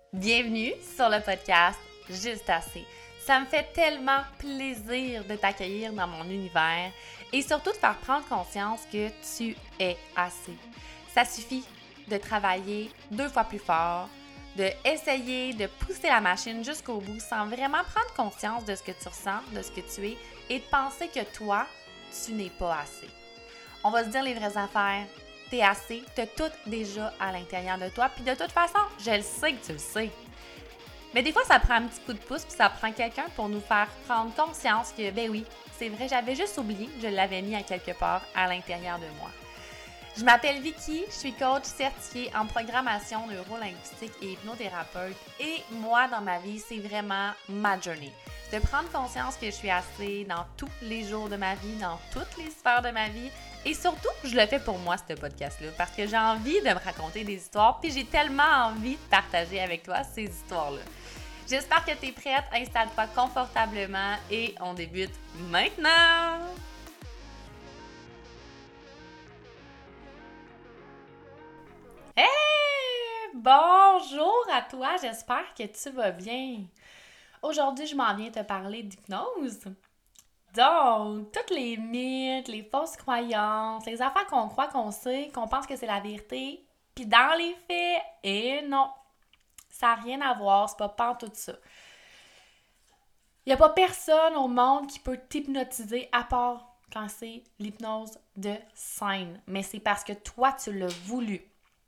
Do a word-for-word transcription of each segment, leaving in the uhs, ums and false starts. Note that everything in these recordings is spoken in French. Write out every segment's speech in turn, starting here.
Bienvenue sur le podcast Juste Assez. Ça me fait tellement plaisir de t'accueillir dans mon univers et surtout de faire prendre conscience que tu es assez. Ça suffit de travailler deux fois plus fort, de essayer de pousser la machine jusqu'au bout sans vraiment prendre conscience de ce que tu ressens, de ce que tu es et de penser que toi, tu n'es pas assez. On va se dire les vraies affaires. T'es assez, t'as tout déjà à l'intérieur de toi, puis de toute façon, je le sais que tu le sais. Mais des fois, ça prend un petit coup de pouce, puis ça prend quelqu'un pour nous faire prendre conscience que, ben oui, c'est vrai, j'avais juste oublié, je l'avais mis à quelque part à l'intérieur de moi. Je m'appelle Vicky, je suis coach certifiée en programmation neuro-linguistique et hypnothérapeute. Et moi, dans ma vie, c'est vraiment ma journey. De prendre conscience que je suis assez dans tous les jours de ma vie, dans toutes les sphères de ma vie. Et surtout, je le fais pour moi, ce podcast-là, parce que j'ai envie de me raconter des histoires, puis j'ai tellement envie de partager avec toi ces histoires-là. J'espère que tu es prête, installe-toi confortablement et on débute maintenant! Hey! Bonjour à toi, j'espère que tu vas bien. Aujourd'hui, je m'en viens te parler d'hypnose. Donc, tous les mythes, les fausses croyances, les affaires qu'on croit qu'on sait, qu'on pense que c'est la vérité, puis dans les faits, et non, ça n'a rien à voir, c'est pas pantoute ça. Il n'y a pas personne au monde qui peut t'hypnotiser à part quand c'est l'hypnose de scène. Mais c'est parce que toi, tu l'as voulu.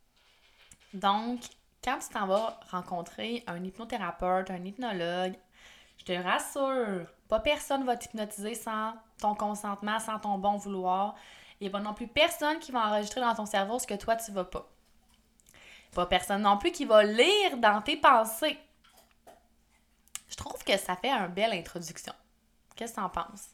Donc, quand tu t'en vas rencontrer un hypnothérapeute, un hypnologue, je te rassure, pas personne va t'hypnotiser sans ton consentement, sans ton bon vouloir. Il n'y a pas non plus personne qui va enregistrer dans ton cerveau ce que toi, tu vas pas. Pas personne non plus qui va lire dans tes pensées. Je trouve que ça fait une belle introduction. Qu'est-ce que t'en penses?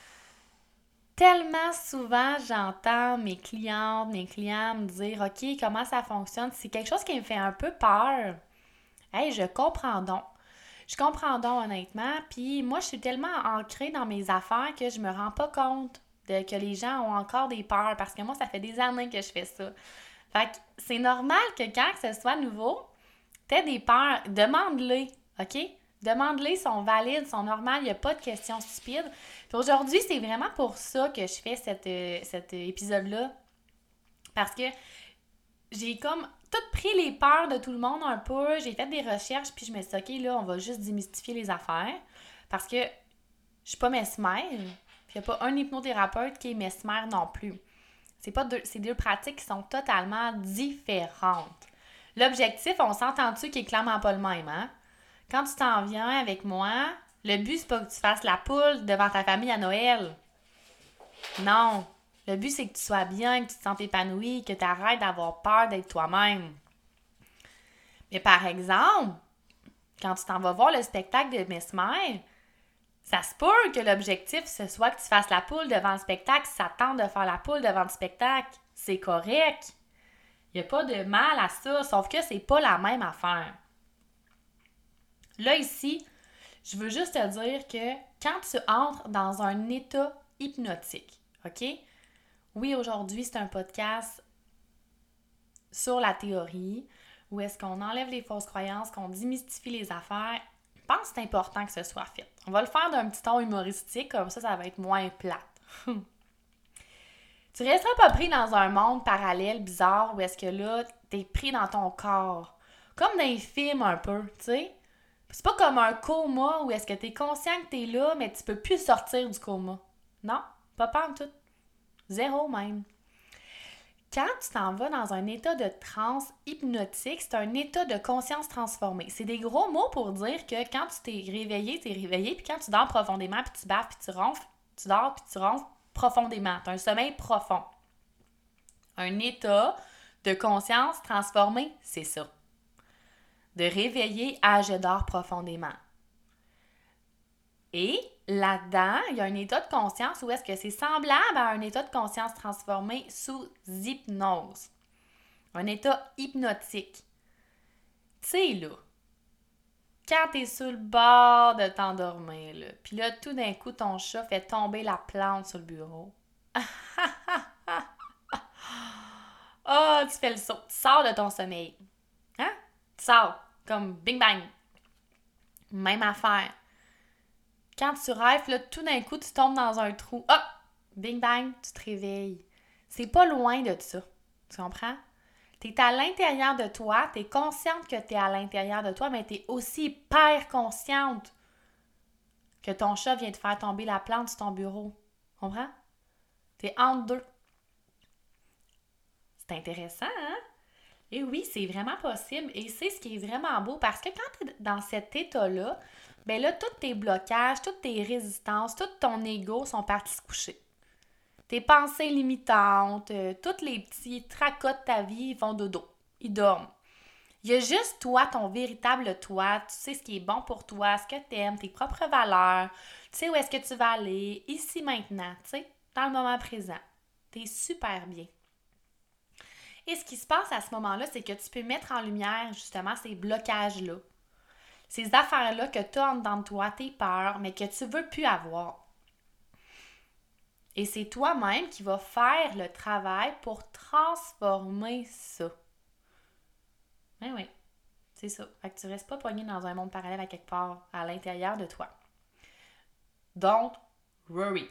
Tellement souvent, j'entends mes clientes, mes clients me dire « OK, comment ça fonctionne? » C'est quelque chose qui me fait un peu peur. Hey, je comprends donc. Je comprends donc, honnêtement. Puis moi, je suis tellement ancrée dans mes affaires que je me rends pas compte de, que les gens ont encore des peurs parce que moi, ça fait des années que je fais ça. Fait que c'est normal que quand que ce soit nouveau, t'aies des peurs. Demande-les, OK? Demande-les, ils sont valides, sont normales, il n'y a pas de questions stupides. Puis aujourd'hui, c'est vraiment pour ça que je fais cette, euh, cet épisode-là. Parce que j'ai comme tout pris les peurs de tout le monde un peu. J'ai fait des recherches, puis je me suis dit, OK, là, on va juste démystifier les affaires. Parce que je suis pas mesmère, puis il n'y a pas un hypnothérapeute qui est mesmère non plus. C'est pas deux, c'est deux pratiques qui sont totalement différentes. L'objectif, on s'entend-tu qu'il est clairement pas le même, hein? Quand tu t'en viens avec moi, le but, c'est pas que tu fasses la poule devant ta famille à Noël. Non. Le but, c'est que tu sois bien, que tu te sentes épanoui, que tu arrêtes d'avoir peur d'être toi-même. Mais par exemple, quand tu t'en vas voir le spectacle de Mesmer, ça se peut que l'objectif, ce soit que tu fasses la poule devant le spectacle. Si ça te tente de faire la poule devant le spectacle, c'est correct. Il n'y a pas de mal à ça, sauf que c'est pas la même affaire. Là, ici, je veux juste te dire que quand tu entres dans un état hypnotique, OK? Oui, aujourd'hui, c'est un podcast sur la théorie, où est-ce qu'on enlève les fausses croyances, qu'on démystifie les affaires. Je pense que c'est important que ce soit fait. On va le faire d'un petit ton humoristique, comme ça, ça va être moins plate. Tu resteras pas pris dans un monde parallèle, bizarre, où est-ce que là, t'es pris dans ton corps. Comme dans les films un peu, tu sais. C'est pas comme un coma où est-ce que t'es conscient que t'es là, mais tu peux plus sortir du coma. Non, pas pas en tout. Zéro même. Quand tu t'en vas dans un état de transe hypnotique, c'est un état de conscience transformée. C'est des gros mots pour dire que quand tu t'es réveillé, t'es réveillé, puis quand tu dors profondément, puis tu baves, puis tu ronfles, tu dors, puis tu ronfles profondément. Tu as un sommeil profond. Un état de conscience transformée, c'est ça. De réveiller à je dors profondément. Et là-dedans, il y a un état de conscience où est-ce que c'est semblable à un état de conscience transformé sous hypnose. Un état hypnotique. Tu sais, là, quand t'es sur le bord de t'endormir, là, puis là, tout d'un coup, ton chat fait tomber la plante sur le bureau. Ah, oh, tu fais le saut. Tu sors de ton sommeil. Hein? Tu sors. Comme bing bang. Même affaire. Quand tu rêves, là, tout d'un coup, tu tombes dans un trou. Hop! Bing bang, tu te réveilles. C'est pas loin de ça. Tu comprends? Tu es à l'intérieur de toi, tu es consciente que tu es à l'intérieur de toi, mais tu es aussi hyper consciente que ton chat vient de faire tomber la plante sur ton bureau. Comprends? Tu es entre deux. C'est intéressant, hein? Et oui, c'est vraiment possible. Et c'est ce qui est vraiment beau parce que quand tu es dans cet état-là, ben là, tous tes blocages, toutes tes résistances, tout ton ego sont partis se coucher. Tes pensées limitantes, euh, tous les petits tracas de ta vie, ils font dodo. Ils dorment. Il y a juste toi, ton véritable toi. Tu sais ce qui est bon pour toi, ce que tu aimes, tes propres valeurs. Tu sais où est-ce que tu vas aller, ici, maintenant, tu sais, dans le moment présent. Tu es super bien. Et ce qui se passe à ce moment-là, c'est que tu peux mettre en lumière, justement, ces blocages-là. Ces affaires-là que tu as en dedans de toi, tes peurs, mais que tu ne veux plus avoir. Et c'est toi-même qui vas faire le travail pour transformer ça. Ben oui, c'est ça. Fait que tu ne restes pas pogné dans un monde parallèle à quelque part, à l'intérieur de toi. Don't worry.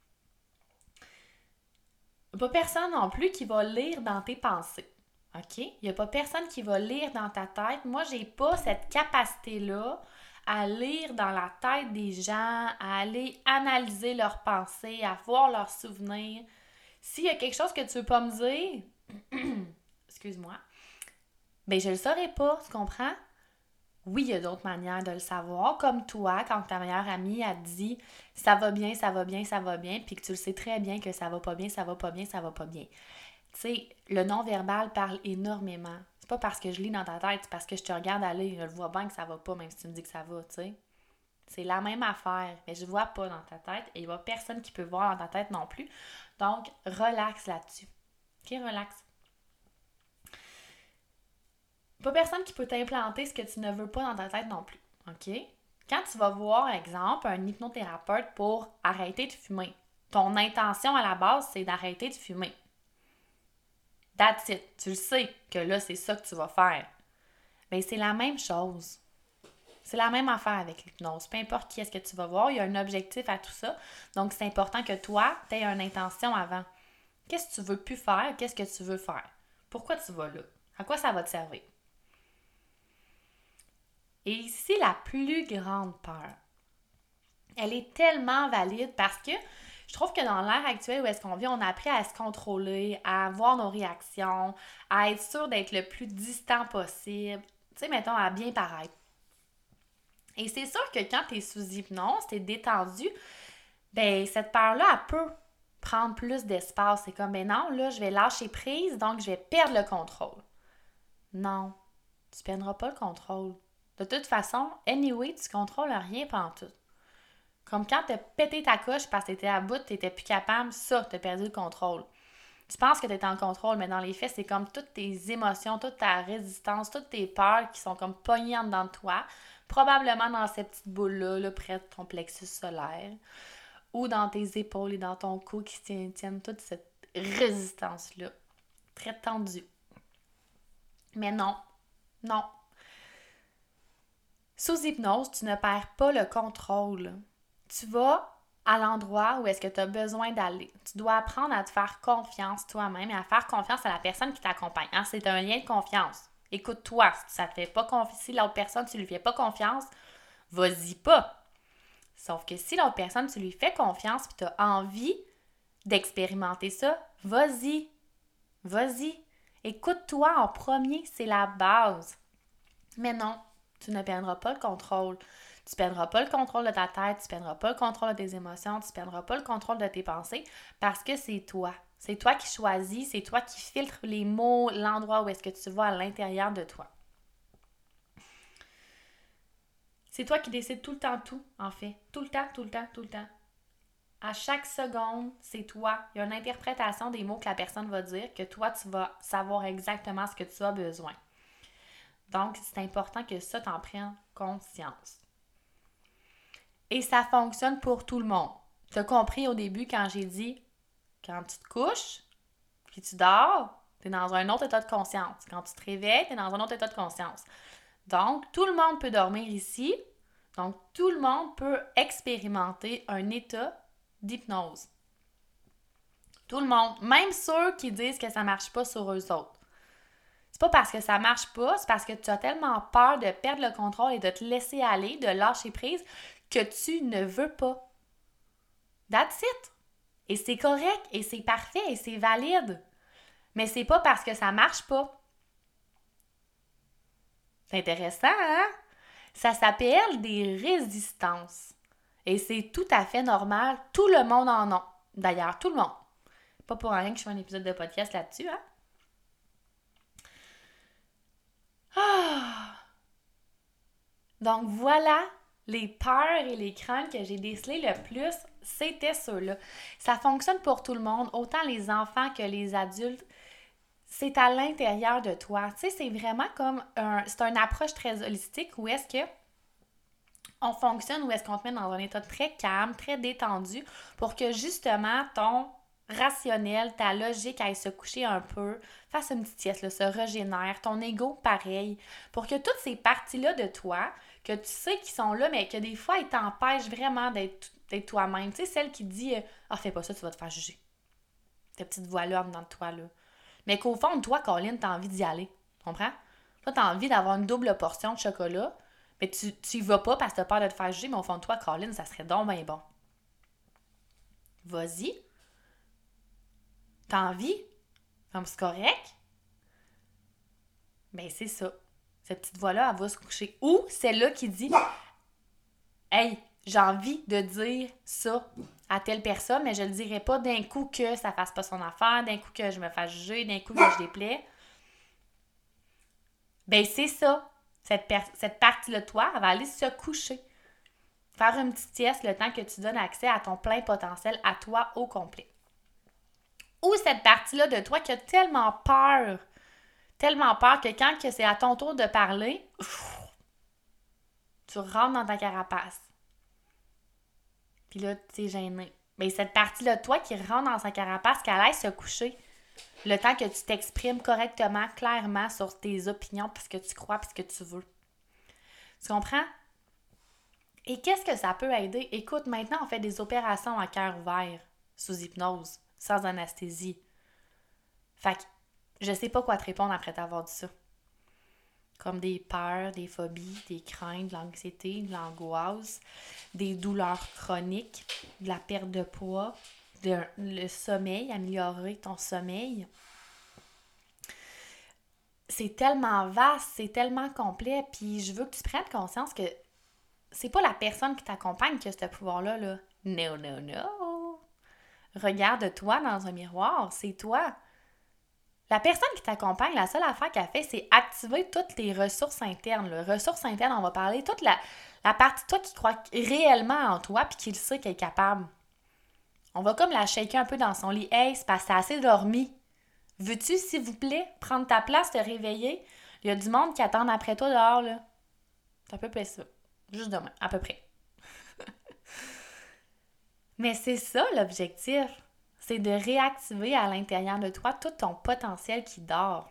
Il n'y a pas personne non plus qui va lire dans tes pensées. OK? Il n'y a pas personne qui va lire dans ta tête. Moi, je n'ai pas cette capacité-là à lire dans la tête des gens, à aller analyser leurs pensées, à voir leurs souvenirs. S'il y a quelque chose que tu ne veux pas me dire, excuse-moi, ben je ne le saurais pas, tu comprends? Oui, il y a d'autres manières de le savoir, comme toi, quand ta meilleure amie a dit « ça va bien, ça va bien, ça va bien », puis que tu le sais très bien que ça va pas bien, ça va pas bien, ça va pas bien. Tu sais, le non-verbal parle énormément. C'est pas parce que je lis dans ta tête, c'est parce que je te regarde aller, je le vois bien que ça va pas, même si tu me dis que ça va, tu sais. C'est la même affaire, mais je vois pas dans ta tête et il y a personne qui peut voir dans ta tête non plus. Donc, relax là-dessus. OK, relax. Pas personne qui peut t'implanter ce que tu ne veux pas dans ta tête non plus. OK? Quand tu vas voir, exemple, un hypnothérapeute pour arrêter de fumer, ton intention à la base, c'est d'arrêter de fumer. That's it. Tu le sais que là, c'est ça que tu vas faire. Bien, c'est la même chose. C'est la même affaire avec l'hypnose. Peu importe qui est-ce que tu vas voir, il y a un objectif à tout ça. Donc, c'est important que toi, tu aies une intention avant. Qu'est-ce que tu veux plus faire? Qu'est-ce que tu veux faire? Pourquoi tu vas là? À quoi ça va te servir? Et ici, la plus grande peur, elle est tellement valide parce que je trouve que dans l'ère actuelle où est-ce qu'on vit, on a appris à se contrôler, à voir nos réactions, à être sûr d'être le plus distant possible. Tu sais, mettons, à bien paraître. Et c'est sûr que quand tu es sous hypnose, tu es détendu, ben cette peur-là, elle peut prendre plus d'espace. C'est comme, ben non, là, je vais lâcher prise, donc je vais perdre le contrôle. Non, tu ne perdras pas le contrôle. De toute façon, anyway, tu contrôles rien pantoute. Comme quand tu as pété ta couche parce que tu étais à bout, tu n'étais plus capable, ça, tu as perdu le contrôle. Tu penses que tu es en contrôle, mais dans les faits, c'est comme toutes tes émotions, toute ta résistance, toutes tes peurs qui sont comme pognées en dedans de toi, probablement dans cette petite boule-là, là, près de ton plexus solaire, ou dans tes épaules et dans ton cou qui tiennent, tiennent toute cette résistance-là, très tendue. Mais non, non. Sous hypnose, tu ne perds pas le contrôle. Tu vas à l'endroit où est-ce que tu as besoin d'aller. Tu dois apprendre à te faire confiance toi-même et à faire confiance à la personne qui t'accompagne. Hein? C'est un lien de confiance. Écoute-toi, si ça te fait pas confiance, si l'autre personne, tu lui fais pas confiance, vas-y pas. Sauf que si l'autre personne, tu lui fais confiance et tu as envie d'expérimenter ça, vas-y. Vas-y. Écoute-toi en premier, c'est la base. Mais non, tu ne perdras pas le contrôle. Tu ne perdras pas le contrôle de ta tête, tu ne perdras pas le contrôle de tes émotions, tu ne perdras pas le contrôle de tes pensées parce que c'est toi. C'est toi qui choisis, c'est toi qui filtres les mots, l'endroit où est-ce que tu vas à l'intérieur de toi. C'est toi qui décides tout le temps tout, en fait. Tout le temps, tout le temps, tout le temps. À chaque seconde, c'est toi. Il y a une interprétation des mots que la personne va dire, que toi, tu vas savoir exactement ce que tu as besoin. Donc, c'est important que ça, t'en prennes conscience. Et ça fonctionne pour tout le monde. Tu as compris au début quand j'ai dit, quand tu te couches, puis tu dors, tu es dans un autre état de conscience. Quand tu te réveilles, tu es dans un autre état de conscience. Donc, tout le monde peut dormir ici. Donc, tout le monde peut expérimenter un état d'hypnose. Tout le monde, même ceux qui disent que ça ne marche pas sur eux autres. C'est pas parce que ça marche pas, c'est parce que tu as tellement peur de perdre le contrôle et de te laisser aller, de lâcher prise, que tu ne veux pas. That's it. Et c'est correct, et c'est parfait, et c'est valide. Mais c'est pas parce que ça marche pas. C'est intéressant, hein? Ça s'appelle des résistances. Et c'est tout à fait normal. Tout le monde en a. D'ailleurs, tout le monde. Pas pour rien que je fais un épisode de podcast là-dessus, hein? Ah! Donc voilà, les peurs et les craintes que j'ai décelées le plus, c'était ceux-là. Ça fonctionne pour tout le monde, autant les enfants que les adultes. C'est à l'intérieur de toi. Tu sais, c'est vraiment comme un... C'est une approche très holistique où est-ce que on fonctionne, où est-ce qu'on te met dans un état très calme, très détendu, pour que justement ton rationnel, ta logique aille se coucher un peu, fasse une petite sieste, là, se régénère, ton ego pareil, pour que toutes ces parties-là de toi, que tu sais qu'ils sont là, mais que des fois, ils t'empêchent vraiment d'être, d'être toi-même. Tu sais, celle qui dit « Ah, fais pas ça, tu vas te faire juger. » Ta petite voix-là en dedans de toi, là. Mais qu'au fond, toi, Colin, t'as envie d'y aller. Tu comprends? Toi, t'as envie d'avoir une double portion de chocolat, mais tu, tu y vas pas parce que t'as peur de te faire juger, mais au fond de toi, Colin, ça serait donc bien bon. Vas-y. T'as envie? Comme c'est correct? Ben, c'est ça. Cette petite voix-là, elle va se coucher. Ou celle-là qui dit « Hey, j'ai envie de dire ça à telle personne, mais je le dirai pas d'un coup que ça fasse pas son affaire, d'un coup que je me fasse juger, d'un coup que je déplais. » Ben, c'est ça. Cette, per- cette partie-là de toi, elle va aller se coucher. Faire une petite sieste le temps que tu donnes accès à ton plein potentiel, à toi au complet. Ou cette partie-là de toi qui a tellement peur, tellement peur que quand que c'est à ton tour de parler, ouf, tu rentres dans ta carapace. Puis là, tu es gêné. Mais cette partie-là de toi qui rentre dans sa carapace, qu'elle aille se coucher, le temps que tu t'exprimes correctement, clairement sur tes opinions, puis ce que tu crois, puis ce que tu veux. Tu comprends? Et qu'est-ce que ça peut aider? Écoute, maintenant, on fait des opérations à cœur ouvert, sous hypnose, sans anesthésie. Fait que je sais pas quoi te répondre après t'avoir dit ça. Comme des peurs, des phobies, des craintes, de l'anxiété, de l'angoisse, des douleurs chroniques, de la perte de poids, de, le sommeil, améliorer ton sommeil. C'est tellement vaste, c'est tellement complet, puis je veux que tu prennes conscience que c'est pas la personne qui t'accompagne qui a ce pouvoir-là, là. Non, non, non! Regarde-toi dans un miroir, c'est toi. La personne qui t'accompagne, la seule affaire qu'elle fait, c'est activer toutes tes ressources internes. Les ressources internes, on va parler toute la, la partie de toi qui croit réellement en toi puis qui le sait qu'elle est capable. On va comme la shaker un peu dans son lit. « Hey, c'est parce que t'as assez dormi. Veux-tu, s'il vous plaît, prendre ta place, te réveiller? Il y a du monde qui attend après toi dehors, là. » C'est à peu près ça. Juste demain, à peu près. Mais c'est ça l'objectif. C'est de réactiver à l'intérieur de toi tout ton potentiel qui dort.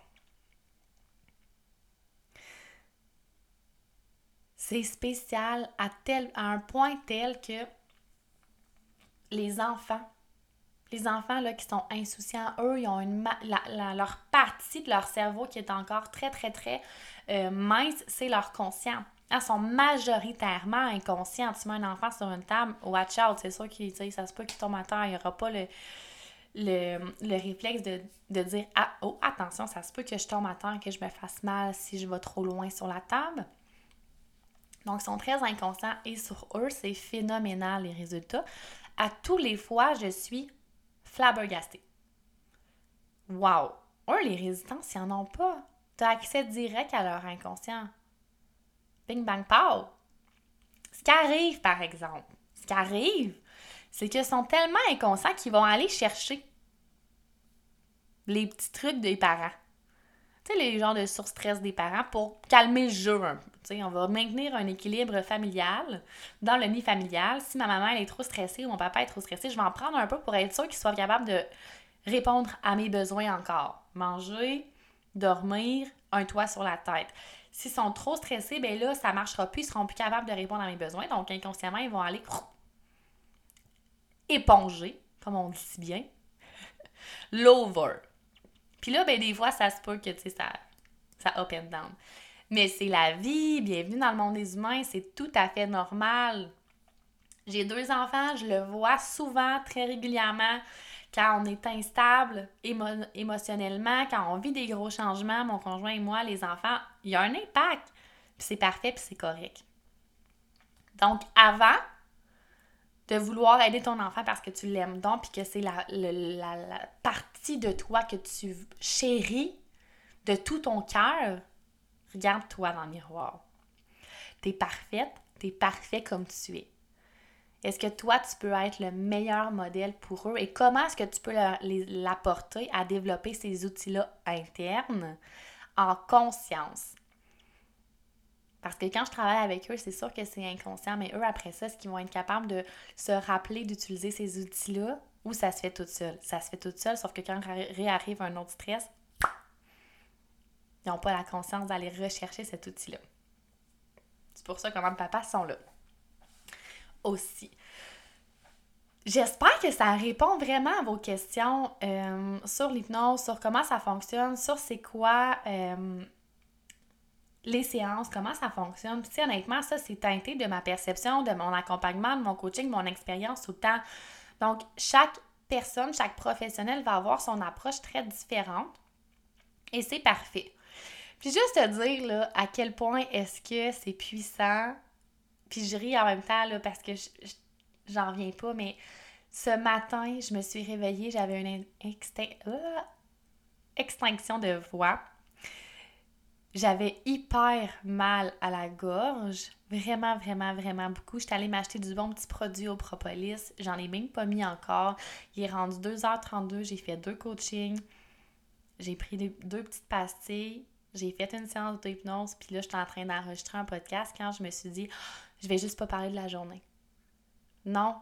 C'est spécial à, tel, à un point tel que les enfants, les enfants là, qui sont insouciants, eux, ils ont une la, la, leur partie de leur cerveau qui est encore très, très, très euh, mince, c'est leur conscient. Ils sont majoritairement inconscients. Tu mets un enfant sur une table, watch out, c'est sûr qu'il ça se peut qu'il tombe à terre, il n'y aura pas le... Le, le réflexe de, de dire « Ah, oh, attention, ça se peut que je tombe à terre, que je me fasse mal si je vais trop loin sur la table. » Donc, ils sont très inconscients et sur eux, c'est phénoménal les résultats. À tous les fois, je suis flabbergastée. Wow! Eux, les résistants, ils n'en ont pas. Tu as accès direct à leur inconscient. Bing, bang, pow! Ce qui arrive, par exemple, ce qui arrive, c'est qu'ils sont tellement inconscients qu'ils vont aller chercher les petits trucs des parents. Tu sais, les genres de surstress des parents pour calmer le jeu un peu. Tu sais, on va maintenir un équilibre familial dans le nid familial. Si ma maman elle est trop stressée ou mon papa est trop stressé, je vais en prendre un peu pour être sûr qu'ils soient capables de répondre à mes besoins encore. Manger, dormir, un toit sur la tête. S'ils sont trop stressés, ben là, ça ne marchera plus, ils seront plus capables de répondre à mes besoins. Donc, inconsciemment, ils vont aller éponger, comme on dit si bien, l'over. Puis là, ben des fois, ça se peut que, tu sais, ça, ça up and down. Mais c'est la vie, bienvenue dans le monde des humains, c'est tout à fait normal. J'ai deux enfants, je le vois souvent, très régulièrement, quand on est instable émo- émotionnellement, quand on vit des gros changements, mon conjoint et moi, les enfants, il y a un impact. Puis c'est parfait, puis c'est correct. Donc, avant de vouloir aider ton enfant parce que tu l'aimes donc, puis que c'est la, le- la, la partie de toi que tu chéris de tout ton cœur, regarde-toi dans le miroir. T'es parfaite, t'es parfait comme tu es. Est-ce que toi, tu peux être le meilleur modèle pour eux? Et comment est-ce que tu peux l'apporter à développer ces outils-là internes en conscience? Parce que quand je travaille avec eux, c'est sûr que c'est inconscient, mais eux, après ça, est-ce qu'ils vont être capables de se rappeler d'utiliser ces outils-là ou ça se fait tout seul? Ça se fait tout seul, sauf que quand réarrive un autre stress, ils n'ont pas la conscience d'aller rechercher cet outil-là. C'est pour ça que maman et papa sont là. Aussi. J'espère que ça répond vraiment à vos questions euh, sur l'hypnose, sur comment ça fonctionne, sur c'est quoi euh, les séances, comment ça fonctionne. Puis honnêtement, ça, c'est teinté de ma perception, de mon accompagnement, de mon coaching, de mon expérience tout le temps. Donc, chaque personne, chaque professionnel va avoir son approche très différente et c'est parfait. Puis juste te dire là, à quel point est-ce que c'est puissant, puis je ris en même temps là, parce que je, je, j'en reviens pas, mais ce matin, je me suis réveillée, j'avais une extin- euh, extinction de voix. J'avais hyper mal à la gorge, vraiment, vraiment, vraiment beaucoup. J'étais allée m'acheter du bon petit produit au propolis, j'en ai même pas mis encore. Il est rendu deux heures trente-deux, j'ai fait deux coachings, j'ai pris deux, deux petites pastilles, j'ai fait une séance d'auto-hypnose, puis là, j'étais en train d'enregistrer un podcast quand je me suis dit, je vais juste pas parler de la journée. Non.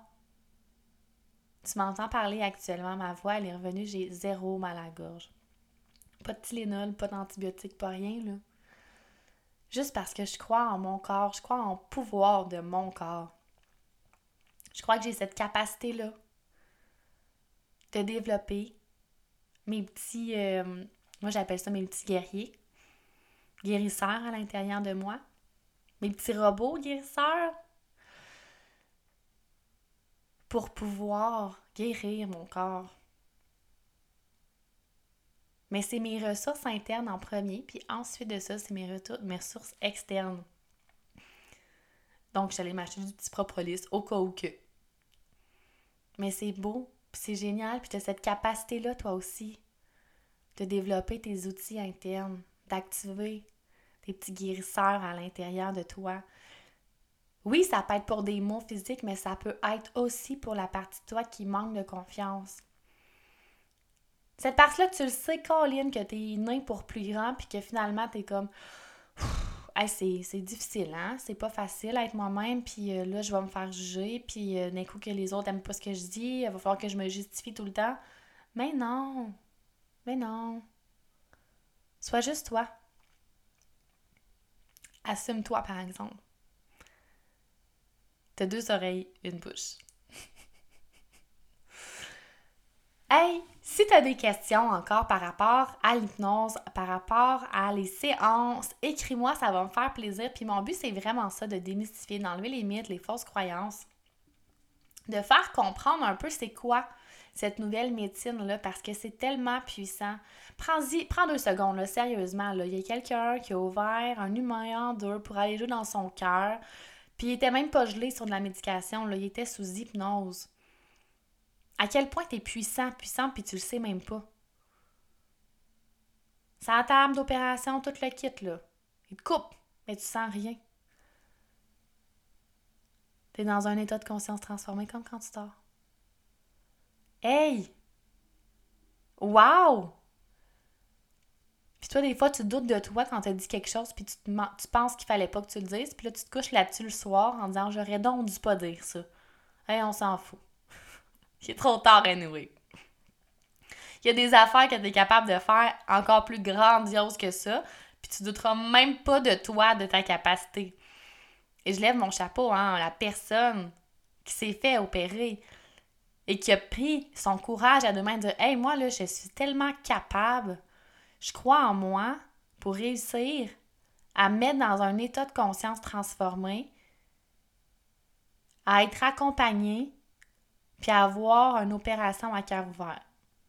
Tu m'entends parler actuellement, ma voix, elle est revenue, j'ai zéro mal à la gorge. Pas de Tylenol, pas d'antibiotiques, pas rien, là. Juste parce que je crois en mon corps, je crois en pouvoir de mon corps. Je crois que j'ai cette capacité-là de développer mes petits, euh, moi j'appelle ça mes petits guerriers, guérisseurs à l'intérieur de moi, mes petits robots guérisseurs, pour pouvoir guérir mon corps. Mais c'est mes ressources internes en premier, puis ensuite de ça, c'est mes, retours, mes ressources externes. Donc, j'allais m'acheter du petit propolis au cas où que. Mais c'est beau, puis c'est génial, puis tu as cette capacité-là, toi aussi, de développer tes outils internes, d'activer tes petits guérisseurs à l'intérieur de toi. Oui, ça peut être pour des maux physiques, mais ça peut être aussi pour la partie de toi qui manque de confiance. Cette partie-là que tu le sais, Colin, que t'es né pour plus grand, puis que finalement, t'es comme... Hey, c'est, c'est difficile, hein? C'est pas facile à être moi-même, puis euh, là, je vais me faire juger, puis euh, d'un coup que les autres aiment pas ce que je dis, il va falloir que je me justifie tout le temps. Mais non! Mais non! Sois juste toi. Assume-toi, par exemple. T'as deux oreilles, une bouche. Hey, si tu as des questions encore par rapport à l'hypnose, par rapport à les séances, écris-moi, ça va me faire plaisir. Puis mon but, c'est vraiment ça, de démystifier, d'enlever les mythes, les fausses croyances, de faire comprendre un peu c'est quoi cette nouvelle médecine-là, parce que c'est tellement puissant. Prends-y, prends deux secondes, là, sérieusement. Là. Il y a quelqu'un qui a ouvert un humain en deux pour aller jouer dans son cœur, puis il était même pas gelé sur de la médication, là, il était sous hypnose. À quel point t'es puissant, puissant, puis tu le sais même pas. C'est à la table d'opération, tout le kit, là. Il te coupe, mais tu sens rien. T'es dans un état de conscience transformé comme quand tu dors. Hey! Wow! Puis toi, des fois, tu doutes de toi quand t'as dit quelque chose, puis tu, te, tu penses qu'il fallait pas que tu le dises, puis là, tu te couches là-dessus le soir en disant « J'aurais donc dû pas dire ça. » Hey, on s'en fout. Il est trop tard, anyway. Il y a des affaires que tu es capable de faire encore plus grandioses que ça. puis tu douteras même pas de toi, de ta capacité. Et je lève mon chapeau, hein, à la personne qui s'est fait opérer et qui a pris son courage à deux mains de dire « Hey, moi, là, je suis tellement capable, je crois en moi pour réussir à me mettre dans un état de conscience transformé, à être accompagnée, puis à avoir une opération à cœur ouvert. »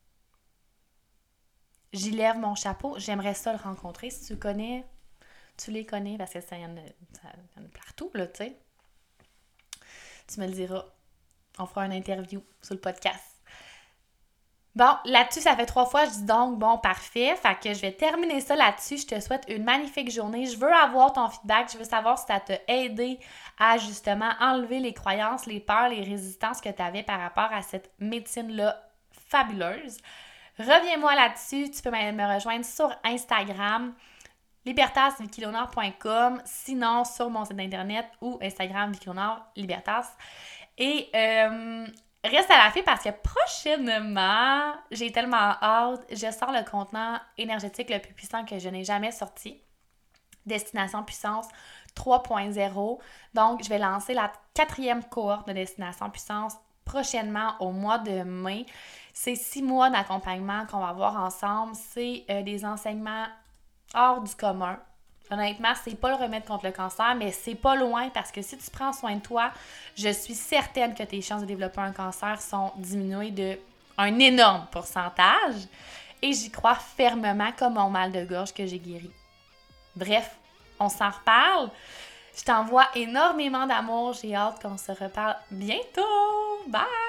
J'y lève mon chapeau, j'aimerais ça le rencontrer. Si tu le connais, tu les connais parce que ça y en a, ça y en a partout, là, tu sais. Tu me le diras. On fera une interview sur le podcast. Bon, là-dessus, ça fait trois fois, je dis donc, bon, parfait. Fait que je vais terminer ça là-dessus. Je te souhaite une magnifique journée. Je veux avoir ton feedback. Je veux savoir si ça t'a aidé à justement enlever les croyances, les peurs, les résistances que tu avais par rapport à cette médecine-là fabuleuse. Reviens-moi là-dessus. Tu peux me rejoindre sur Instagram, libertas vicky léonard point com, sinon sur mon site internet ou Instagram Vicky Léonard Libertas. Et euh, reste à l'affût parce que prochainement, j'ai tellement hâte, je sors le contenant énergétique le plus puissant que je n'ai jamais sorti. Destination Puissance trois point zéro. Donc, je vais lancer la quatrième cohorte de Destination Puissance prochainement au mois de mai. C'est six mois d'accompagnement qu'on va avoir ensemble. C'est euh, des enseignements hors du commun. Honnêtement, c'est pas le remède contre le cancer, mais c'est pas loin parce que si tu prends soin de toi, je suis certaine que tes chances de développer un cancer sont diminuées de un énorme pourcentage. Et j'y crois fermement comme mon mal de gorge que j'ai guéri. Bref, on s'en reparle. Je t'envoie énormément d'amour. J'ai hâte qu'on se reparle bientôt. Bye!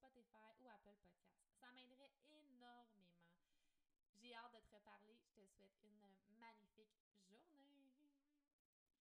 Spotify ou Apple Podcast. Ça m'aiderait énormément. J'ai hâte de te reparler. Je te souhaite une magnifique journée.